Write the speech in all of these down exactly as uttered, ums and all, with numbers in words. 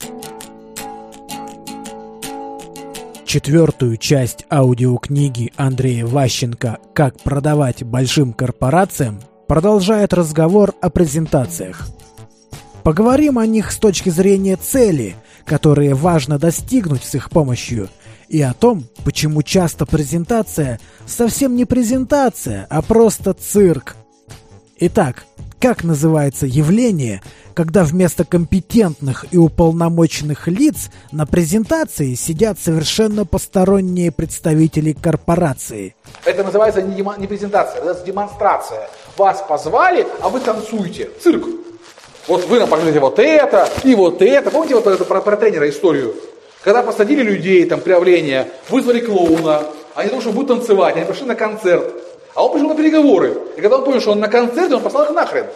Четвертую часть аудиокниги Андрея Ващенко «Как продавать большим корпорациям» продолжает разговор о презентациях. Поговорим о них с точки зрения цели, которые важно достигнуть с их помощью, и о том, почему часто презентация совсем не презентация, а просто цирк. Итак, как называется явление, когда вместо компетентных и уполномоченных лиц на презентации сидят совершенно посторонние представители корпорации? Это называется не, демо, не презентация, это демонстрация. Вас позвали, а вы танцуете. Цирк. Вот вы нам покажете вот это и вот это. Помните вот это про, про тренера историю? Когда посадили людей, там, приявление, вызвали клоуна, они думали, что будут танцевать, они пошли на концерт. А он пришел на переговоры. И когда он понял, что он на концерте, он послал их нахрен.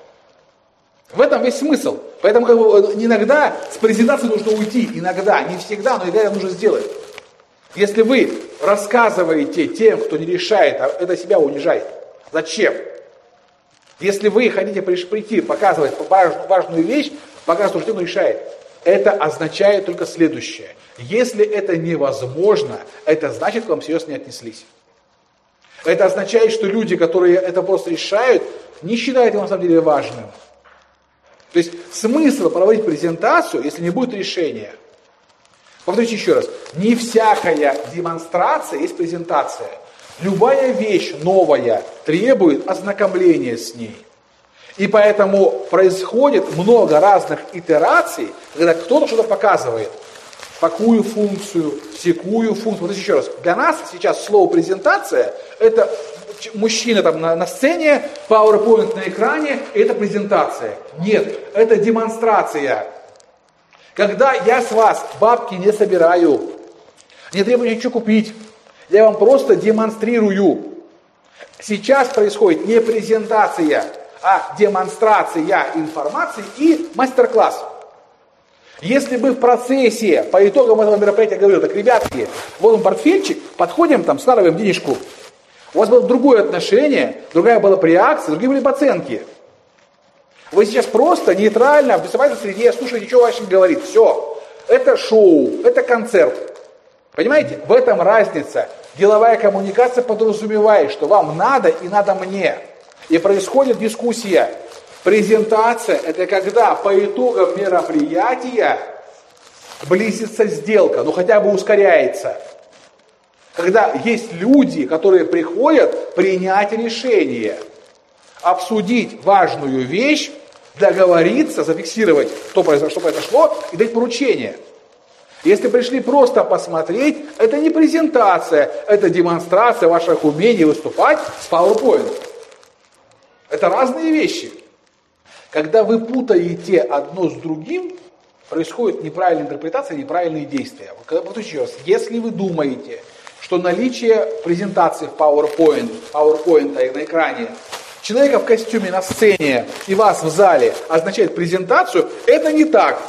В этом весь смысл. Поэтому как бы, иногда с презентации нужно уйти. Иногда, не всегда, но иногда это нужно сделать. Если вы рассказываете тем, кто не решает, а это себя унижает. Зачем? Если вы хотите прийти, показывать важную вещь, показывать, что кто решает, это означает только следующее. Если это невозможно, это значит, к вам серьезно не отнеслись. Это означает, что люди, которые это просто решают, не считают его на самом деле важным. То есть смысл проводить презентацию, если не будет решения. Повторюсь еще раз. Не всякая демонстрация есть презентация. Любая вещь новая требует ознакомления с ней. И поэтому происходит много разных итераций, когда кто-то что-то показывает. Такую функцию, всякую функцию. Вот еще раз. Для нас сейчас слово презентация – это мужчина там на, на сцене, PowerPoint на экране – это презентация. Нет, это демонстрация. Когда я с вас бабки не собираю, не требую ничего купить, я вам просто демонстрирую. Сейчас происходит не презентация, а демонстрация информации и мастер-класс. Если бы в процессе, по итогам этого мероприятия говорил, так, ребятки, вот он портфельчик, подходим, там, складываем денежку. У вас было другое отношение, другая была бы реакция, другие были бы оценки. Вы сейчас просто нейтрально, в беспокойной среде слушаете, что Ващенко говорит. Все. Это шоу, это концерт. Понимаете? В этом разница. Деловая коммуникация подразумевает, что вам надо и надо мне. И происходит дискуссия. Презентация – это когда по итогам мероприятия близится сделка, ну хотя бы ускоряется. Когда есть люди, которые приходят принять решение, обсудить важную вещь, договориться, зафиксировать, что произошло, и дать поручение. Если пришли просто посмотреть, это не презентация, это демонстрация ваших умений выступать с PowerPoint. Это разные вещи. Когда вы путаете одно с другим, происходит неправильная интерпретация, неправильные действия. Вот еще раз, если вы думаете, что наличие презентации в PowerPoint, PowerPoint на экране, человека в костюме на сцене и вас в зале означает презентацию, это не так.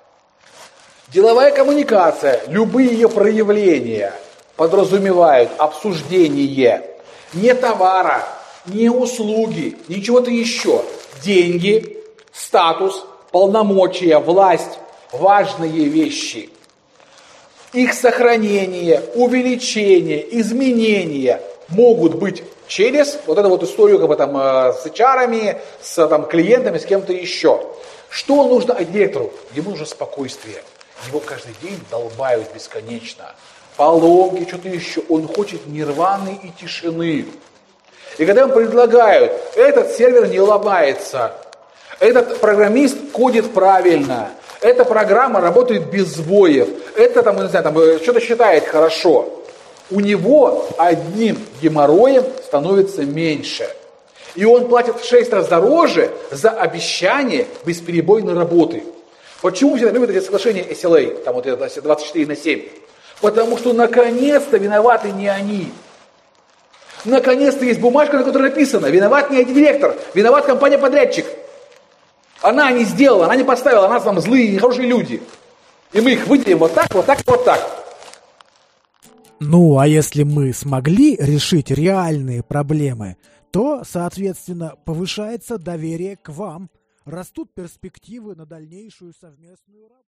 Деловая коммуникация, любые ее проявления подразумевают обсуждение не товара, не услуги, не чего-то еще. Деньги, статус, полномочия, власть – важные вещи. Их сохранение, увеличение, изменения могут быть через вот эту вот историю как бы, там, с эйч ар-ами, с там, клиентами, с кем-то еще. Что нужно директору? Ему нужно спокойствие. Его каждый день долбают бесконечно. Поломки, что-то еще. Он хочет нирваны и тишины. И когда им предлагают, этот сервер не ломается, этот программист кодит правильно, эта программа работает без сбоев, это там, не знаю, там что-то считает хорошо, у него одним геморроем становится меньше. И он платит в шесть раз дороже за обещание бесперебойной работы. Почему всегда любят эти соглашения эс эл эй, там вот это двадцать четыре на семь? Потому что наконец-то виноваты не они. Наконец-то есть бумажка, на которой написано: виноват не один директор, виноват компания-подрядчик. Она не сделала, она не поставила, она там злые, нехорошие люди. И мы их выделим вот так, вот так, вот так. Ну, а если мы смогли решить реальные проблемы, то, соответственно, повышается доверие к вам, растут перспективы на дальнейшую совместную работу.